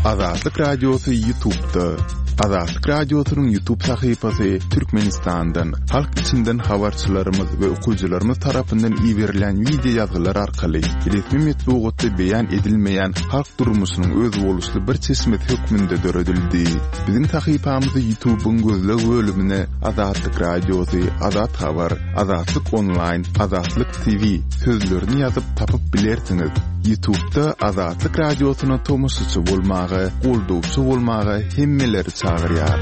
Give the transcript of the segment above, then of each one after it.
Azatlyk Radiosu YouTube'da. Azatlyk Radiosu'nun YouTube sayfasy Türkmenistan'dan, halk içinden habarçylarymyz we okuwçylarymyz tarapyndan iýerilen video ýazgylar arkaly resmi metbuatda beýan edilmeýän halk durmuşynyň öz boluşly bir çeşmet hökmünde döredildi. Biziň sayfamyzy YouTube'un gözleg bölümine Azatlyk Radiosu, Azat Habar, Azatlyk Online, Azatlyk TV sözlerini ýazyp tapyp bilersiňiz. YouTube'da Azatlyk Radiosu'na tomusçy bolmagy, goldowçy bolmagy hemmeleri çağırýar.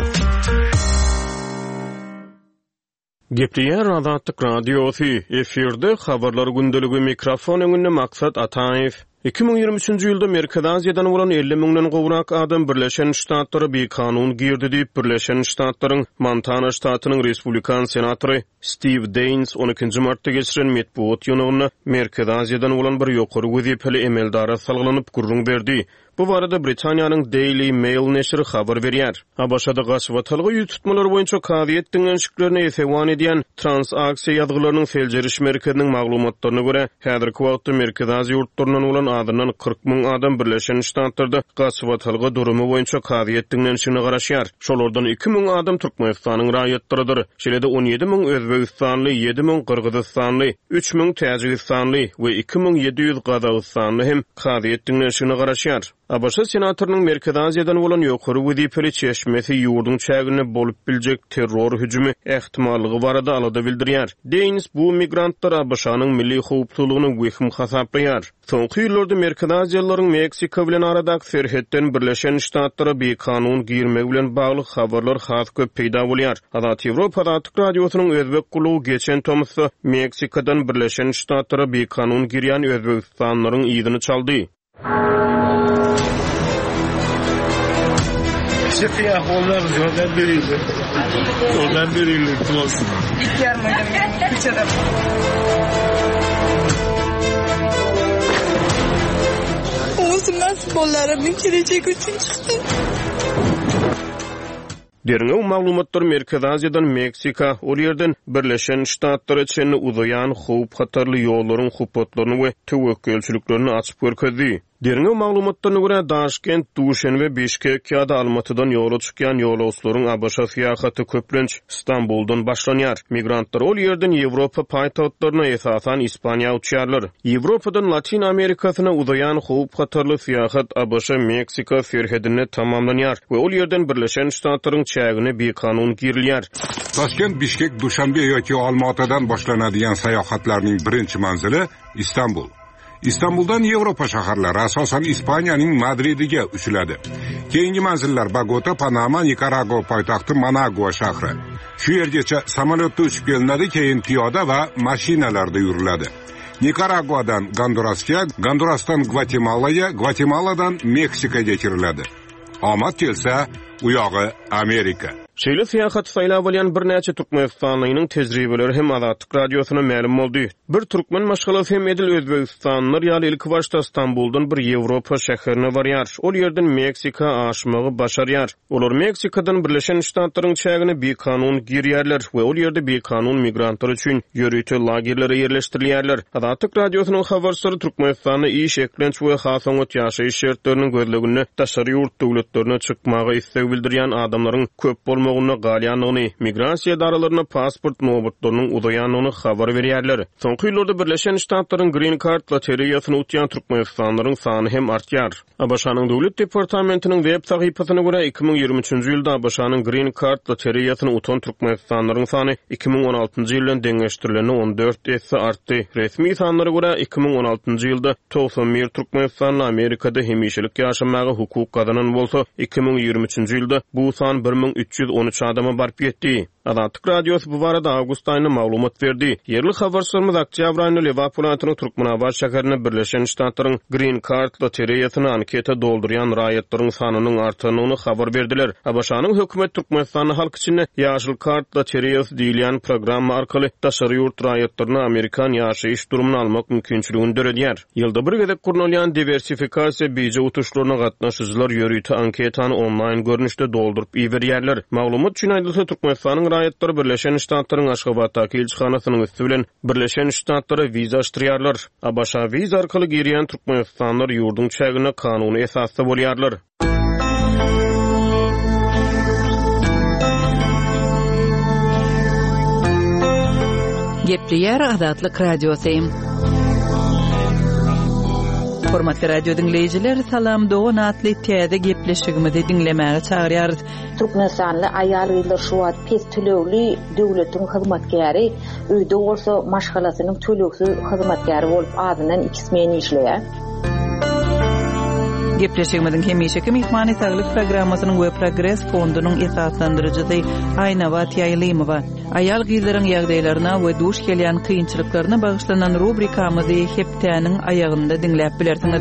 Gepleýär Azatlyk Radiosu efirde habarlar gündeligi mikrofon öňünde Maksat Ataýew. 2023-nji ýylda Merkez Aziýadan bolan 50 000-den gowrak adam Birleşen Ştatlary bir kanun girdi diýip Birleşen Ştatlaryň Montana ştatynyň Respublikan senatory Steve Daines 12-nji martda geçiren metbuat ýygynyna Merkez Aziýadan bolan bir ýokary wezipeli emeldara salgylanyp gurrun berdi. Bu barada Britaniýanyň Daily Mail neşri habar berýär. Habaşada gaçwatalgy ýüz tutmalar boýunça kaziýet diňençiklerini esewan edýän transaksiýa ýazgylarynyň seljeriş merkeziniň maglumatlaryna görä, häzirki wagtda Merkez Aziýa ýurtlaryndan bolan adynan 40 000 adam Birleşen Ştatlarda gaçwatalgy durumy boýunça kaziýet diňençigine garaşýar. Şolardan 2 000 adam Türkmenistanyň raýatlarydyr. Şeýle 17 000 Özbegistanly, 7 000 Kyrgyzstanly, 3 000 Täjikistanly we 2700 Gazagstanly hem kaziýet diňençigine garaşýar. Abaşa senatorynyň Merkez Aziýadan bolan ýokary wezipeli çeşmesi ýurdun çägine bolup biljek terror hüjümi ähtimallygy barada alada bildirýär. Deýins bu migrantlar Abaşanyň milli howpsuzlygyny wehim hasaplaýar. Soňky ýyllarda Merkez Aziýalylaryň Meksika bilen aradaky serhetden Birleşen Ştatlara bir kanun girmek bilen bagly habarlar has köp peýda bolýar. Azat Ýewropa Azatlyk Radiosynyň özbek gulugy geçen tomysy Meksikadan Birleşen Ştatlara bir kanun girýän Özbegistanlaryň ýygyny çaldy. Şefiye onlar oradan verildi. Oradan verildi. İlk yarmadım. Üç adam. Oğuzum nasıl bollarımın gelecek için çıktı. Derňe maglumatlar Merkez Aziýadan Meksika, ol ýerden Birleşen Ştatlary üçin uzayan howp hatarly ýollaryň hupatlaryny we tewekkelçiliklerini açyp görkezdi. Derňe maglumatlaryna görä Daşkent, Duşen we Bişkek ýa-da Almatydan ýola çykýan ýolawçylaryň Abaşa syýahaty köplenç Istanbuldan başlanýar. Migrantlar ol ýerden Ýewropa paýtagtlaryna esasan Ispaniýa uçýarlar. Ýewropadan Latin Amerikasyna uzayan howp hatarly syýahat Abaşa Meksika serhedine tamamlanýar we ol ýerden Birleşen Ştatlaryň çägine bir kanun girilýär. Toshkent, Bishkek, Dushanbe yoki Olmaotadan boşlanadigan sayohatlarning birinchi manzili Istanbul. İstanbuldan Yevropa şaharlary asosan Ispaniýanyň Madridiga uçuladi. Keyingi manzillar Bogota, Panama, Nikaragua poýtagty Managua şahry. Şu ýergeçe samolyotda uçup gelinadi, keyin piyoda we maşinalarda ýüriladi. Nikaraguadan Gondurasga, Gondurasdan Gvatemalaya, Gvatemaladan Meksikaga kiriladi. Amat gelse, uyağı Amerika. Şeýle syýahat saýlap bolýan bir näçe Türkmenistanlynyň tejribeleri hem Azatlyk Radiosyna ma'lum boldy. Bir türkmen maşgalasy hem edil Özbegistanlylar ýaly ilk başda Istanbuldan bir Ýewropa şäherine barýar. Ol ýerden Meksika aşmagy başarýar. Olar Meksikadan Birleşen Ştatlaryň çägine bir kanun girýärler we ol ýerde bir kanun migrantlar üçin ýörüýte lagerlere ýerleşdirilýärler. Azatlyk Radiosynyň habarsary Türkmenistanyň iş eklenç we hasaňat ýaşaýyş şertleriniň gözlegini daşary ýurt döwletlerine çykmagy istek bildirýän adamlaryň köp bolmagyny, galýanlygyny, migrasiýa daralaryna pasport nowbatlarynyň uzaýanyny habar berýärler. Soňky ýyllarda Birleşen Ştatlaryň Green Card loteriýasyny utýan Türkmenistanlylaryň sany hem artýar. Abaşanyň döwlet departamentiniň web sahypasyna görä 2023-nji ýylda Abaşanyň Green Card loteriýasyny utan Türkmenistanlylaryň sany 2016-njy ýylyň deňeşdirilene 14 esse artdy. Resmi sanlara görä 2016-njy ýylda 91 Türkmenistanly Amerikada hemişelik ýaşamagy hukuk gazanan bolsa, 2023-njy ýylda bu san 1313 adama barp ýetdi. Azatlyk Radiosu bu barada awgust aýyna maglumat berdi. Yerli habarçylymyz oktýabr aýyny Liverpool Türkmenabad şäherine Birleşen Ştatlaryň Green Card loteriýasyny anketa doldurýan raýatlaryň sanynyň artanyny habar berdiler. Abaşanyň hökümet Türkmenistany halk üçin ýaşyl kart loteriýasy diýilen program arkaly daşary ýurt raýatlaryna Amerikan ýaşaýyş durumuny almak mümkinçiligini döredýär. Ýylda bir gezek gurnalýan diversifikasiýa beýje utuşlaryna gatnaşyjylar ýörüýte anketany online görnüşde doldurup iýerýärler. Maglumat üçin aýdylsa Türkmenistanyň raýatlary Birleşen Ştatlaryň Aşgabatdaky elçixanasynyň üstü bilen Birleşen Ştatlara wiza açdyrýarlar. Abaşa wiza arkaly girýän Türkmenistanlylar ýurdun çägine kanuny esasda bolýarlar. Gepleyer Azatlyk Radiosyň. Hormatly radio dinleyijiler, salam dogan atly täze gepleşigimizi dinlemäge çagyrýarys. Türkmenistanly aýal ýyllar şu wagt pes tölegli döwletiň hyzmatkäri, öýde bolsa maşgalasynyň töleksiz hyzmatkäri bolup adynan 2 meni işleýär. Gepleşigimiziň hemişeki mehmany saglyk programmasynyň we Progress fondunyň esaslandyrjysy Aýnawat Ýaýlymowa aýal gyzlaryň ýagdaýlaryna we duş gelýän kynçylyklaryna bagyşlanan rubrikamyzy heptäniň aýagynda dinläp bilersiňiz.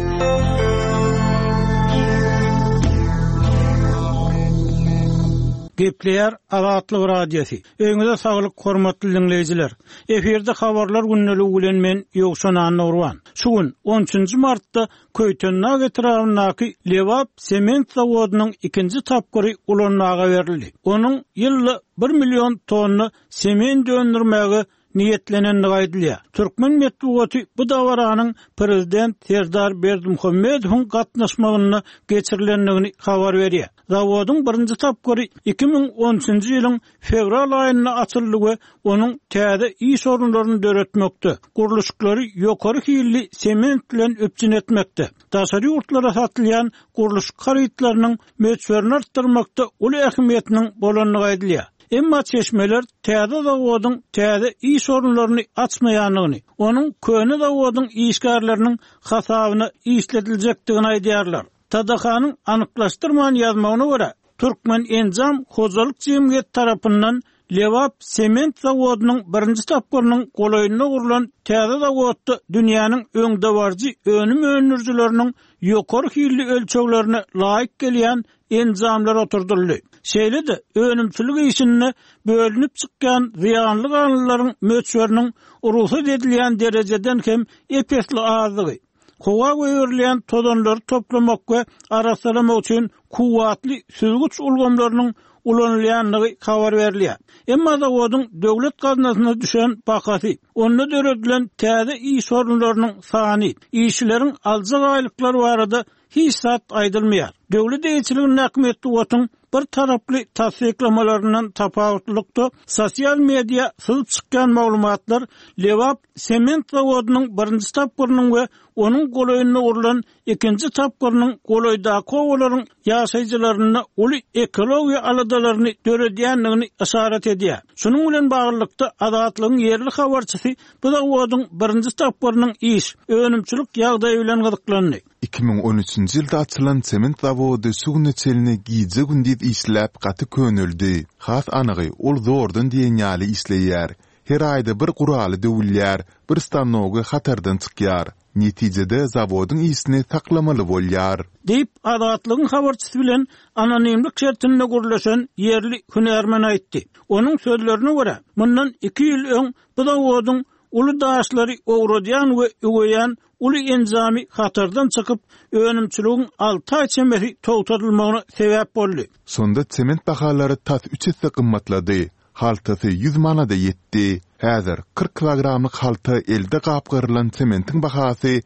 Gepleyer Azatlyk Radiosy. Öňüňizde saglyk hormatly dinleyijiler. Eferde habarlar günnälik bilen men Ýogşan Nurwan. Şu gün 13-nji martda Köýtenna etrawynaky Lewap sement zawodynyň 2-nji tapgyry ulanmaga berildi. Onuň ýylly 1 million tonna sement döndürmäge niyetlenenligi aýdylýar. Türkmen medeniýeti bu dawaranyň prezident Serdar Berdimuhammedowyň gatnaşmagyna geçirilenligini habar berýär. Zawodyň 1-nji tapgyry 2013-nji ýylyň fevral aýyna açyldy we onuň täze iş orunlaryny döretmekde. Guruluşlary ýokary hilli sement bilen öpçün etmekde. Daşary ýurtlara satylýan guruluş garytlarynyň möçberini artdyrmakda uly ähmiýetiniň bolanlygy aýdylýar. Emma çeşmeler täze zawodyň täze iş orunlaryny açmaýanlygyny, onuň köne zawodyň işgärleriniň hasabyna işletiljekdigini aýdýarlar. Tadakanyň anyklaşdyrman ýazmagyna görä, Türkmen Enzam Hojalyk Jemgyýeti tarapyndan Lewap sement zawodynyň 1-nji tapgyrynyň golaýyna gurulan täze zawodda dünýäniň öňde barjy önüm önürjileriniň ýokary hilli ölçeglerine laýyk gelýän enzamlar oturdyldy. Şeýle de önümçilik işine bölünip çykkan ziýanly ganlylaryň möçberiniň urusy edilýän derejeden hem epesli azlygy. Kowa göýürilýän tozanlary toplamak we arasalamak üçin kuwatly süzgüç ulgamlarynyň ulanylýanlygy habar berilýär. Emma zawodyň döwlet gaznasyna düşen bakasy, onda döredilen täze iş orunlarynyň sany, işçileriň aljak aýlyklary barada hiç zat aýdylmaýar. Döwlet eýçiliginiň näkmetli otuň bir taraply tasdiklamalarinden tapawutlykda sosial media syzyp çykkan maglumatlar Lewap sement zawodynyň 1-nji tapgyrynyň we onuň golaýyna urulan 2-nji tapgyrynyň golaýdaky owalaryň ýaşaýjylaryna uly ekologiýa aladalaryny döredýänligini işaret edýär. Şunuň bilen baglykda Azatlygyň ýerli habarçysy bu zawodyň 1-nji tapgyrynyň iş, önümçilik ýagdaýy bilen gyzyklandy. 2013-nji ýylda açylan sement zawody suwny çelini giýje gündüz işläp gaty könüldi. Has anygy ol zordan diýen ýaly işleýär. Her aýda bir guraly döwülýär, bir stanogy hatardan çykýar. Netijede zawodyň işini saklamaly bolýar. Diýip Azatlygyň habarçysy bilen anonimlik şertinde gurulşan ýerli hünärmen aýtdy. Onuň sözlerine görä, mundan 2 ýyl öň bu zawodyň uly daşlary owradýan we öýän uly enzami hatardan çykyp önümçiligiň 6 ay çemberi togtatylmagyna sebäp boldy. Sonda sement bahalary tas 3 hisse gymmatlady. Haltasy 100 manada ýetdi. Häzir 40 kilogramlyk halta elde gapgyrylan sementin bahasy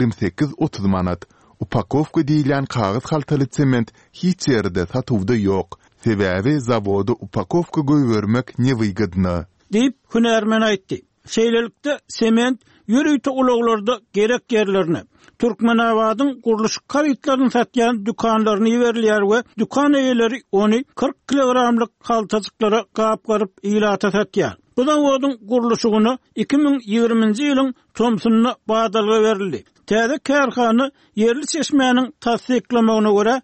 28-30 manat. Upakowka diýilen kagys haltaly sement hiç ýerde satywda ýok. Sebäbi zawody upakowka goýbermek newygydyna. Diýip hünärmen aýtdy. Şeýlelikde sement ýürüýte ulaglarda gerek ýerlerine Türkmenawadyň guruluş garytlaryny satýan dükanlaryny ýerilýär we dükan eýeleri ony 40 kilogramlyk haltacyklara gapgaryp ýylata satýar. Bu zawodyň guruluşyny 2020-nji ýylyň Tomsunyna badalga berildi. Täze kärhana ýerli çeşmäniň tasdiklamagyna görä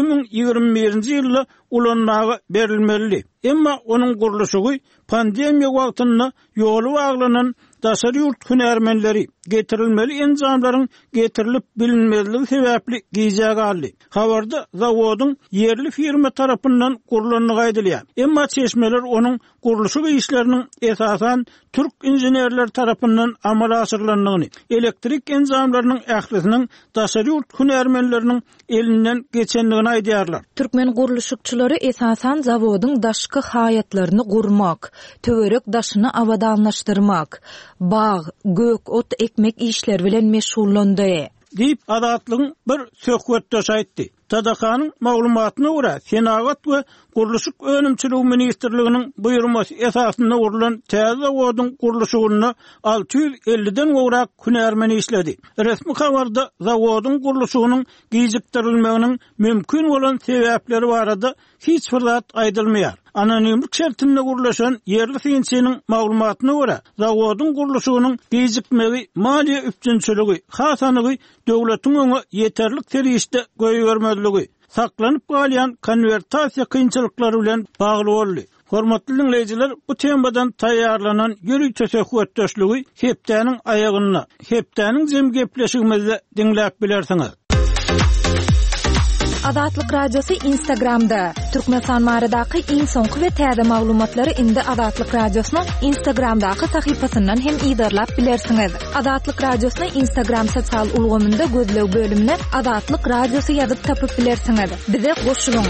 2021-nji ýylda ulanmaga berilmeli. Emma onuň guruluşy pandemiýa wagtynda ýoly baglanan daşary ýurt hünärmenleri getirilmeli enzamlaryň getirilip bilinmezligi sebäpli giýjäge aldy. Habarda zawodyň ýerli firma tarapyndan gurulanlygy aýdylýar. Emma çeşmeler onuň guruluşy işleriniň esasan türk injenerler tarapyndan amala aşyrylanlygyny, elektrik enzamlarynyň ählisiniň daşary ýurt hünärmenleriniň elinden geçenligini aýdýarlar. Türkmen guruluşçylary esasan zawodyň daşky haýatlaryny gurmak, töwerek daşyny abadanlaşdyrmak, bağ, gök, ot ekmek işler bilen meşgullandy. Diýip Azatlygyň bir söhbetde aýtdy. TDK-nyň maglumatyna görä, Senagat we Gurulşyk Önümçiligi Ministrliginiň buýrmasy esasynda urulan täze zawodyň gurulşygyna 650-den gowrak hünärmeni işledi. Resmi habarda zawodyň gurulşygynyň gijikdirilmeginiň mümkin bolan sebäpleri barada hiç bir zat aýdylmaýar. Anonimlik şertinde gurulaşan yerli fiýensiniň maglumatyna görä, zawodyň gurulşygynyň gijikmegi maliýe üpçünçiligi, hasanygy döwletiň öňe ýeterlik terişde goýbermezligi, saklanyp galýan konvertasiýa kynçylyklary bilen bagly boldy. Hormatly dinleýijiler, bu temadan taýýarlanan ýürüň teşekküretdeşligi hepdäniň aýagyna, hepdäniň jem gepleşigimizde dinläp bilersiňiz. Azatlyk radiosu Instagramda. Türkmenistan maradaky iň soňky we täze maglumatlary indi Azatlyk radiosynyň Instagramdaky sahypasyndan hem ýydarlap bilersiňiz. Azatlyk radiosyny Instagram sosial ulgamynda gözlew bölümine Azatlyk radiosu ýazyp tapyp bilersiňiz. Bize goşulyň.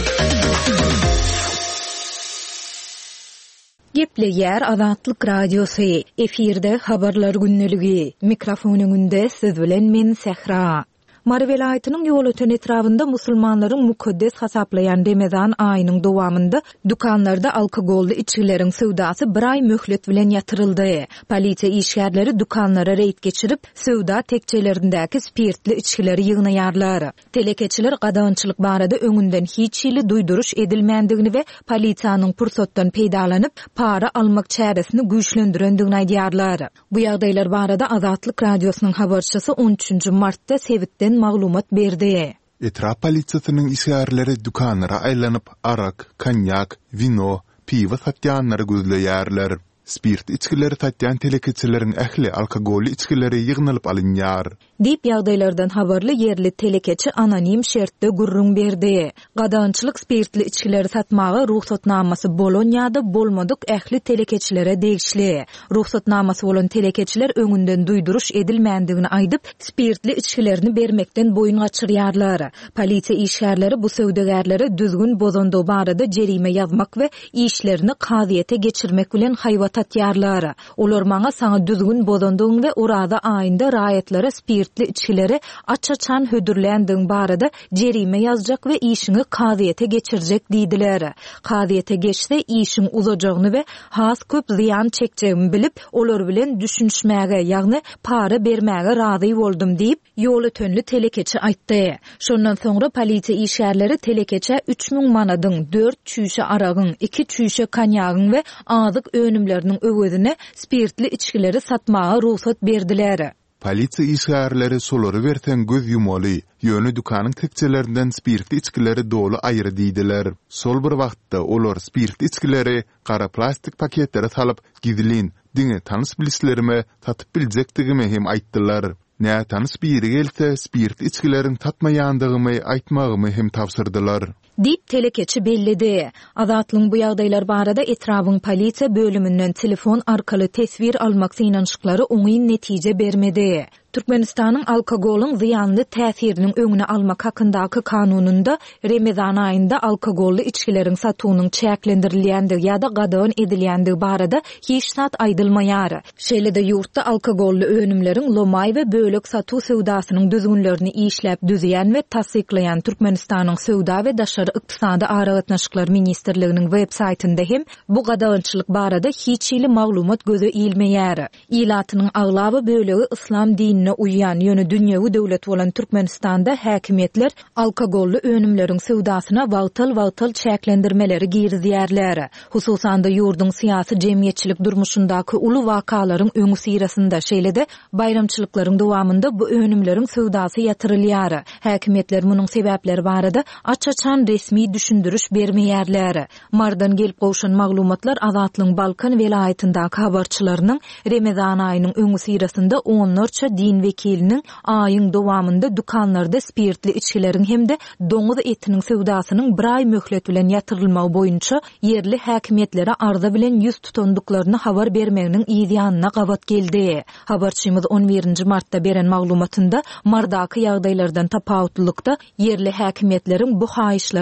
Gepleýär Azatlyk radiosu. Efirde habarlar günneligi. Mikrofonyňynda siz bilen men Sehra. Mary welaýatynyň ýol öten etrafynda musulmanlaryň mukaddes hasaplayan Ramazan aýynyň dowamında dukanlarda alkogolly içkileriň sowdasy bir ay möhlet bilen ýatyryldy. Polisiýa işgärleri dukanlara reýt geçirip, sowda tekçelerindäki spirtli içkileri ýygnaýarlar. Telekeçiler gadançylyk barada öňünden hiç ýyly duýduruş edilmändigini we polisiýanyň pursatdan peýdalanyp para almak çäresini güýçlendirendigini aýdýarlar. Bu ýagdaýlar barada Azatlyk radiosynyň habarçysy 13 martda Sewitden maglumat berdi. Etraf polisiýasynyň işgärleri dukanlara aýlanyp arak, konyak, vino, piwa satýanlary gözleýärler. Spirt içkileri satýan telekeçileriň ähli alkogolly içkileri ýygnalyp alynýar. Dip ýagdaýlardan habarly yerli telekeçi anonim şertde gurrun berdi. Gadançylyk spirtli içkileri satmagy ruhsatnamasy bolan ýa-da bolmadyk ähli telekeçilere degişli. Ruhsatnamasy bolan telekeçiler öňünden duýduruş edilmändigini aýdyp, spirtli içkilerini bermekden boyun gaçyrýarlar. Polisiýa işgärleri bu söwdegärlere düzgün bozondow barada jerime ýazmak we işlerini kaziýete geçirmek bilen haýwatatýarlar. Olar maňa saňa düzgün bozondow we urada aýynda raýatlara spirtli içkileri açaçan hödürländiň barada jerime ýazjak we işini kaziýete geçirjek diýdiler. Kaziýete geçse işin uzajagyny we has köp ziýan çekjegini bilip, olar bilen düşünşmäge, ýagny para bermäge razy boldum diýip ýol ötenli telekeçi aýtdy. Şondan soňra polisiýa işgärleri telekeçe 3000 manadyň 4 çüýşe aragyň, 2 çüýşe konyagyň we azyk önümleriniň öwedine spirtli içkileri satmaga ruhsat berdiler. Polisiýa işgärleri solary bersen göz yumaly, ýöne dukanyň tekçelerinden spirtli içkileri dolu aýry diýdiler. Sol bir wagtda olar spirtli içkileri kara plastik paketlere salyp gizlin, diňe tanys bilislerime satyp biljekdigimi hem aýtdylar. Näme tanys biri gelse spirtli içkilerin tatmaýandygymy aýtmagymy hem tapsyrdylar. Dip telekeçi bellidi. Azatlyň bu ýagdaýlar barada etrawyň polisiýa bölümünden telefon arkaly tesvir almak synanşyklary oňy netije bermedi. Türkmenistanyň alkogolun ziyanlı täsiriniň öňüne almak hakyndaky kanununda Ramazan aýynda alkogolly içkilerin satywynyň çäklendirilýändigi ýa-da gadan edilýändigi barada hiç zat aýdylmaýar. Şeýle-de ýurtda alkogolly önümleriň lomay we bölek satuw sowdasynyň düzgünlerini işläp düzýän we tasdiklayan Türkmenistanyň sowda we daşary ykdysady aragatnaşyklar ministrliginiň web saýtynda hem bu gadançylyk barada hiç ýyly maglumat göze ilmeýär. Ilatynyň aglaby bölegi islam dinine uýan ýöne dünýäwi döwlet bolan Türkmenistanda häkimetler alkogolly önümleriň sowdasyna wagtal çäklendirmeleri girizýärler. Hususan da ýurdun syýasy jemgyýetçilik durmuşyndaky uly wakalaryň öňü sirasynda şeýle-de bayramçylyklaryň dowamında bu önümleriň sowdasy ýatyrylýar. Häkimetler munyň sebäpleri barada açaçan resmi düşündürüş bermeýärler. Mardan gelip gowşan maglumatlar Azatlyň Balkan welaýatyndaky habarçylarynyň Ramazan aýynyň öňü sirasynda onlarça din vekiliniň aýyň dowamında dukanlarda spirtli içkileriň hemde doňuz etiniň sowdasynyň bir ay möhlet bilen ýatyrylmagy boýunça yerli häkimetlere arza bilen ýüz tutandyklaryny habar bermeginiň ýygyanyna gabat geldi. Habarçymyz 11 martda beren maglumatynda mardaky ýagdaýlardan tapawutlykda yerli häkimetleriň bu haýyşlary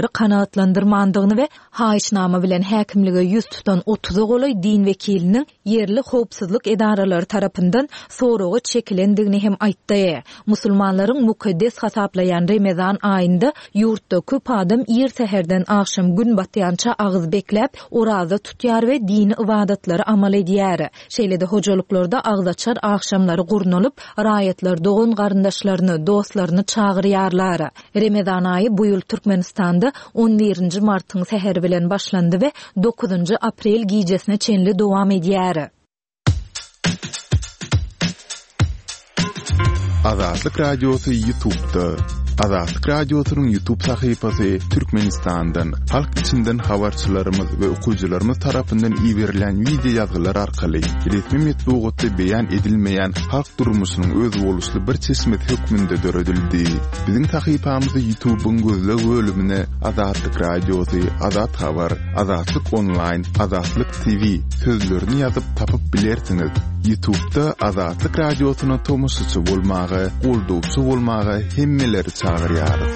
ahşamları kanaatlandırmandygyny we haýyşnama bilen häkimlige ýüz tutan 30 golay din wekiliniň yerli howpsuzlyk edaralary tarapyndan soragy çekilendigini hem aýtdy. Musulmanlaryň mukaddes hasaplayan Ramazan aýynda ýurtda köp adam ýer seherden akşam gün batýança agyz beklep, oraza tutýar we dini ibadatlary amal edýär. Şeýlede hojalyklarda agzaçar akşamlary gurnulyp, raýatlar dogan garyndaşlaryny, dostlaryny çağırýarlar. Ramazan aýy bu ýyl Türkmenistanda 11-nji martyň seheri bilen başlandy we 9-njy aprel gijesine çenli dowam edýär. Azatlyk Radiosu YouTube'da. Azatlyk Radiosu'nun YouTube sahypasy Türkmenistandan, halk içinden habarçylarymyz we okuwçylarymyz tarapyndan ýiberilen video ýazgylar arkaly resmi metbuatda beýan edilmeýän halk durmuşynyň öz boluşly bir çeşmet hökmünde döredildi. Biziň sahypamyzda YouTube'un gözleg bölümine Azatlyk Radiosu, Azat Habar, Azatlyk Online, Azatlyk TV sözlerini ýazyp tapyp bilersiňiz. YouTube'da Azatlyk Radiosu'na tomoşçy bolmagy, goldowçy bolmagy hemmeleri çağırýarys.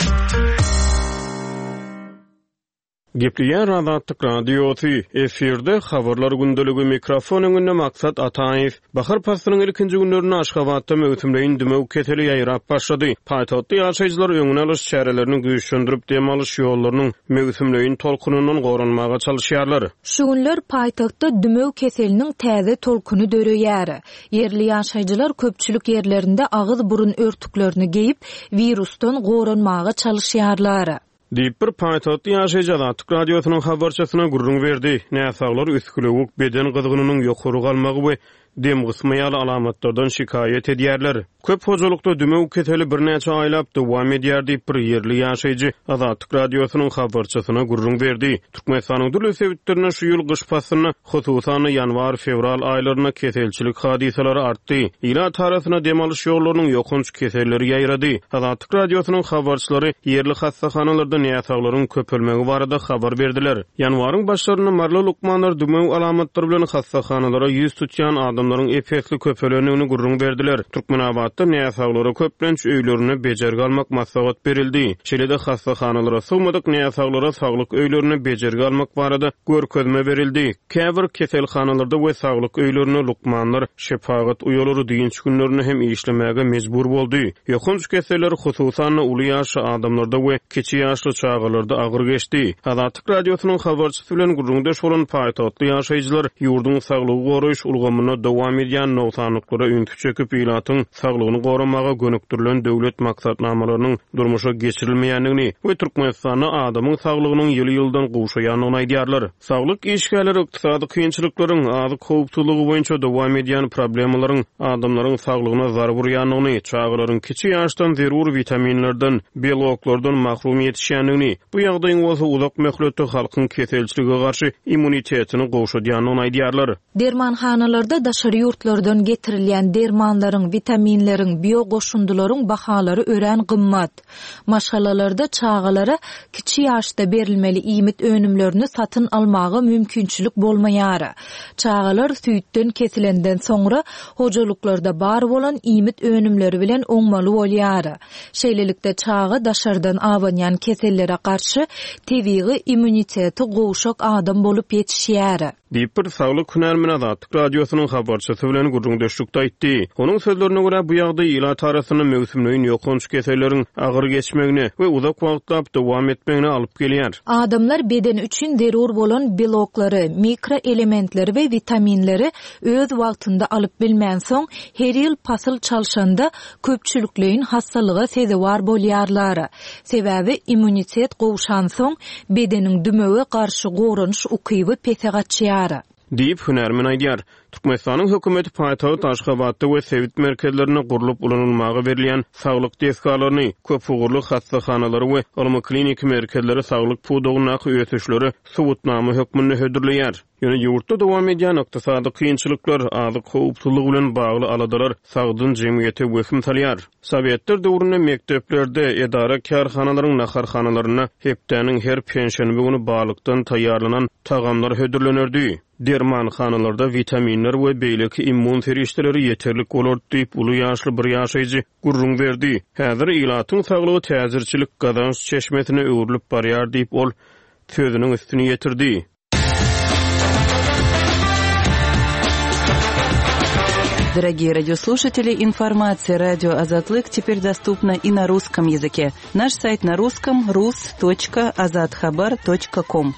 Gepliýär Azatlyk Radiosu efirde habarlar gündeligi mikrofon öňünde maksat Ataýew bahar pasynyň ilkinji günlerini Aşgabatda möhümleýin dümew keteli ýaýrap başlady. Paýtagtda ýaşaýjylar öňüne alyş çärelerini güýçlendirip dem alyş ýollarynyň möhümleýin tolkunundan goranmaga çalyşýarlar. Şu günler paýtagtda dümew keseliniň täze tolkuny döreýär. Yerli ýaşaýjylar köpçülik ýerlerinde agyz burun örtüklerini geyip virusdan goranmaga çalyşýarlar. Diýip bir paýtagtda ýaşaýjy Azatlyk Radiosynyň habarçysyna gurrun berdi. Näsaglar üskülewik beden gyzgynynyň ýokary galmagy we dem gysmaýaly alamatlardan şikayet edýärler. Köp hojalykda dümew keteli bir näçe aýlap dowam edýär diýip bir yerli ýaşaýjy Azatlyk Radiosynyň habarçysyna gurrun berdi. Türkmenistanyň dürli sebäplerine şu ýyl gyş pasyny, hususan ýanwar-fevral aýlaryna keselçilik hadiseleri artdy. Ýyla tarasyna dem alyş ýollarynyň ýokunç keselleri ýaýrady. Azatlyk Radiosynyň habarçylary yerli hastahanalarda näsaglaryň köpelmegi barada habar berdiler. Ýanwaryň başlaryna marly lukmanlar dümew alamatlary bilen hastahanalara ýüz tutýan adamlaryň efektli köpelenigini gurrun berdiler. Türkmenabatda näsaglary köplenç öýlerini bejerge almak maslahat berildi. Şeýlede hastahanalara sowmadyk näsaglara saglyk öýlerini bejerge almak barada görkezme berildi. Käbir keselhanalarda we saglyk öýlerini lukmanlar şefagat uýalary diýinç günlerini hem işlemege mejbur boldy. Ýokunç keseller hususan uly ýaşly adamlarda we kiçi ýaşly çağalarda agyr geçdi. Azatlyk Radiosynyň habarçysy bilen gurrundaş bolan paýtagtly ýaşaýjylar ýurdun saglygy goraýyş ulgamyna dowam edýän nowsanlyklara üntü çöküp ýylatyň saglygyny goramaga gönükdirilen döwlet maksatnamalarynyň durmuşa geçirilmeýändigini we Türkmenistanyň adamyň saglygynyň ýyly-ýyldan gowşaýanyny aýdýarlar. Saglyk işgärleri ykdysady kynçylyklaryň azyk howpsuzlygy boýunça dowam edýän problemlaryň adamlaryň saglygyna zarar berýändigini, çağalaryň kiçi ýaşdan zerur vitaminlerden, beloklardan mahrum etişýändigini, bu ýagdaýyň bolsa uzak möhletde halkyň keselçilige garşy immunitetini gowşadýanyny aýdýarlar. Dermanhanalarda daşary ýurtlardan getirilýän dermanlaryň, vitaminleriň, biogoşundularyň bahalary ören gymmat. Maşgalalarda çağalara kiçi ýaşda berilmeli iýmit önümlerini satyn almagy mümkinçilik bolmaýar. Çağalar süýtden kesilenden soňra hojalyklarda bar bolan iýmit önümleri bilen oňmaly bolýar. Şeýlelikde çağa daşardan awanýan kesellere garşy tebigy immuniteti gowşak adam bolup ýetişýär. Diýip bir saglyk hünärmeni Azatlyk Radiosynyň habarçysy bilen gurrundaşlykda aýtdy. Onuň sözlerine görä bu ýagdaý ýyla tarasyny möhümleýin ýokunç keselleriň agyr geçmegini we uzak wagtlap dowam etmegini alyp gelýär. Adamlar beden üçin zerur bolan beloklary, mikroelementleri we vitaminleri öz wagtynda alyp bilmän soň her ýyl pasyl çalşanda köpçülikleýin hastalyga sezewar bolýarlar. Sebäbi immunitet gowşan soň bedeniň dümewe garşy goranyş ukyby pesegatçýar. Diýip hünärmen aýdýar. Türkmenistanyň hökümeti paýtagy Aşgabatda we Sewit merkezlerine gurulup ulanylmagy berilýän saglyk deskalaryny, köp ugurly hastahanalary we almy klinik merkezleri saglyk pudugyna öýetişleri subutnama hökmünde hödürleýär. Ýöne ýurtda dowam edýän ykdysady kynçylyklar, azyk howpsuzlygy bilen bagly aladalar sagdyn jemgyýete wekm salýar. Sowetler döwründe mekdeplerde edara karhanalaryň naharhanalaryna hepdeniň her penşenbe güni balykdan taýýarlanan tagamlar hödürlenerdi. Dermanhanalarda vitamin proteinler we beýleki immun ferişteleri yeterlik bolard diýip uly ýaşly bir ýaşaýjy gurrun berdi. Häzir ilatyň saglygy täzirçilik gazans çeşmetine öwrülip barýar diýip ol sözüniň üstüne ýetirdi. Дорогие радиослушатели, информация «Радио Азатлык» теперь доступна и на русском языке. Наш сайт на русском – rus.azadkhabar.com.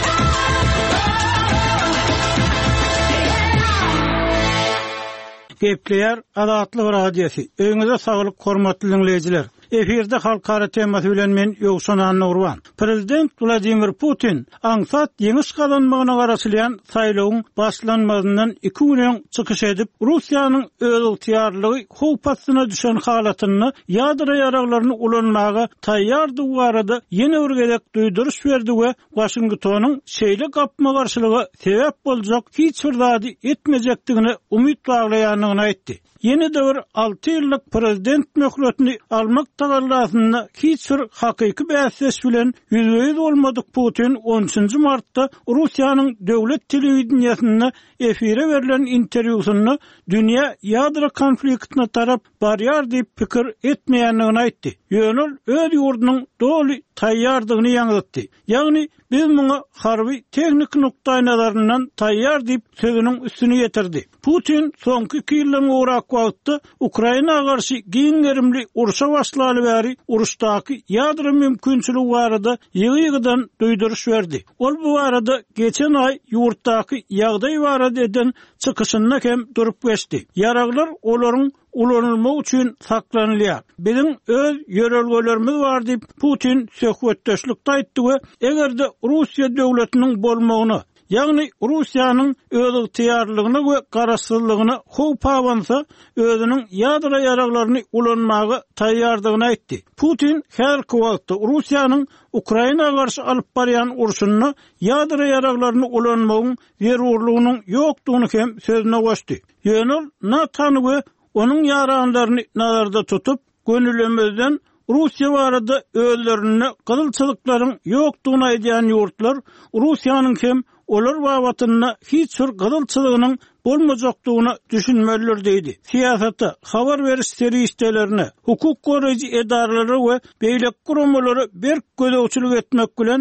Gepleýär Azatlyk radiosu. Öňüňizde saglyk hormatly dinleýijiler. Efirde halkara temasy bilen men Ýogşan Nurwan. Prezident Vladimir Putin aňsat ýeňiş kazanmagyna garaşylan saýlawyň başlanmagynyň 2 gün çykyş edip Russiýanyň öz ýarlygy howpasyna düşen halatyny ýadra ýaraglaryny ulanmaga taýýar duwarada ýene bir gerek duýduruş berdi we Washingtonyň şeýle gapma garşylygy sebäp boljak hiç bir zady etmejekdigine umyt baglaýanyny aýtdy. Yeni döwür 6 ýyllyk prezident möhletini almak tagallasynda hiç bir hakyky bäsleş bilen ýüzüýüz bolmadyk Putin 13-nji martda Russiýanyň döwlet telewizionyasynda efire berilen interwýusyny dünýä ýadra konfliktine tarap barýar diýip pikir etmeýändigini aýtdy. Ýönül öz ýurdunyň doly taýýardygyny ýaňytdy. Ýagny biz muňa harby teknik nukdaý nazaryndan taýýar diýip sözüniň üstüne ýetirdi. Putin soňky 2 ýyldan urak wagtda Ukraina garşy giňerimli uruşa başlaly bäri uruşdaky ýadra mümkinçiligi barada ýygydan duýduruş berdi. Ol bu barada geçen ay ýurtdaky ýagdaý barada eden çykyşyna hem durup geçdi. Ýaraglar olaryň ulanılmak üçin saklanylýar. Bizim öz ýörelgelerimiz bar diýip Putin söhbetdeşlikde aýtdy we egerde Russiýa döwletiniň bolmagyny, ýagny Russiýanyň öz ýarlygyny we garaşsyzlygyny howp awansa özüniň ýadra ýaraglaryny ulanmagy taýýardygyny aýtdy. Putin häzirki wagtda Russiýanyň Ukraina garşy alyp barýan urşuny ýadra ýaraglaryny ulanmagyň zerurlygynyň ýokdugyny hem sözüne goşdy. Ýönül NATO we onun yaranlarını nazarda tutup gönülemizden Russiýa barada özlerini gydylçylykların ýokdugyny aýdýan ýurtlar Russiýanyň hem olar babatyna hiç bir gydylçylygynyň bolmajakdygyny düşünmeliler diýdi. Siýasatda habar beriş serýişdelerine, hukuk goraýjy edaralary we beýlek guramalary bir gödäwçilik etmek bilen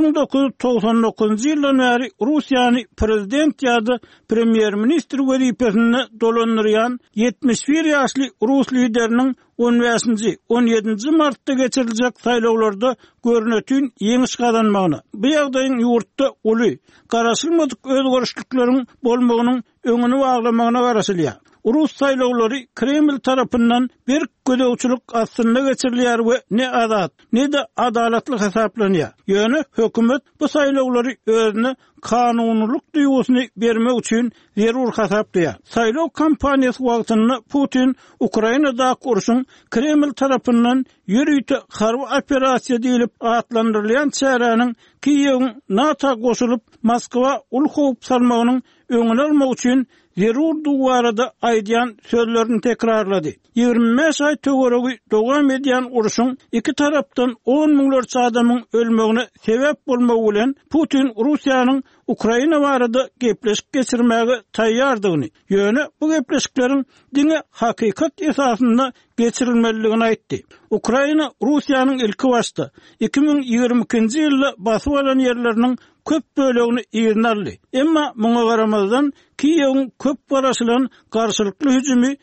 1999 ýyldan bäri Russiýany prezident ýa-da premier ministr wezipesine dolandyrýan 71 ýaşly Rus lideriniň 15-17 martda geçiriljek saýlawlarda görnetýän ýeňiş kazanmagyna, bu ýagdaýyň ýurtda uly, garaşylmadyk özgörüşlikleriň bolmagynyň öňüni baglamagyna garaşylýar. Rus saýlawlary Kreml tarapyndan bir gödäwçilik aslynda geçirilýär we ne azat, ne de adalatly hesaplanýar. Ýöne hökümet bu saýlawlary özüne kanunluk duýgusyny bermek üçin zerur hesaplaýar. Saýlaw kampaniýasy wagtynda Putin Ukrainada urşun Kreml tarapyndan ýürüýte harby operasiýa diýilip atlandyrylýan çäranyň Kiýewiň NATO goşulyp Moskwa ul howp salmagynyň öňüne almak üçin zerur duwarada aýdýan sözlerini tekrarlady. 25 ay töweregi dowam edýän uruşyň iki tarapdan 10 miňlerçe adamyň ölmegine sebäp bolmagy bilen Putin Russiýanyň Ukraina barada gepleşik geçirmäge taýýardygyny, ýöne bu gepleşikleriň diňe hakykat esasynda geçirilmeligini aýtdy. Ukraina Russiýanyň ilki başda 2022-nji ýylda basyp alan ýerleriniň köp bölegini iýnarly. Emma muňa garamazdan Kiýewiň köp garaşylan garşylykly hüjümi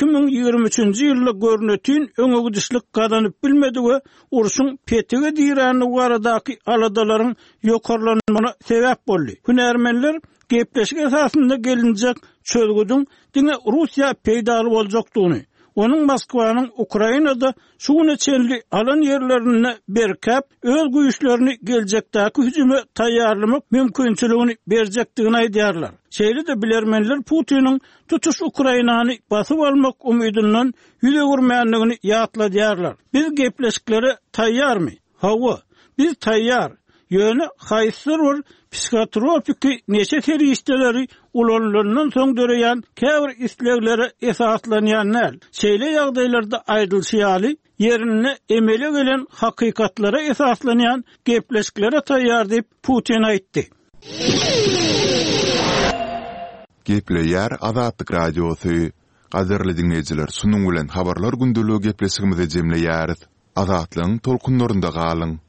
2023-nji ýylda görnetýän öňe gidişlik gazanyp bilmedi we uruşyň petigi diýräni baradaky aladalaryň ýokarlanmagyna sebäp boldy. Hünärmenler gepleşik esasynda gelinjek çözgüdüň diňe Russiýa peýdaly boljakdygyny, onun Moskvanyň Ukrainada şuňa çenli alan ýerlerine berkep öz güýçlerini geljekdäki hüjüme taýýarlamak mümkinçiligini berjekdigini aýdýarlar. Şeýle de bilermenler Putiniň tutuş Ukrainany basyp almak umydyndan ýüze gurmaýanlygyny ýatladýarlar. Biz gepleşiklere taýýarmy? Hawa, biz taýýar. Ýöne haýsır psikotropiki neçe terýişdeleri ulanlarından soň döreýän käbir isleglere esaslanýanlar. Şeýle ýagdaýlarda aýdylşýaly ýerine emele gelen hakykatlara esaslanýan gepleşiklere taýýar diýip Putin aýtdy. Gepleýär Azatlyk radiosy. Gaderli dinleyijiler, sunuň bilen habarlar gündeligi gepleşigimize jemleýäris. Azatlyň tolkunlarynda galyň.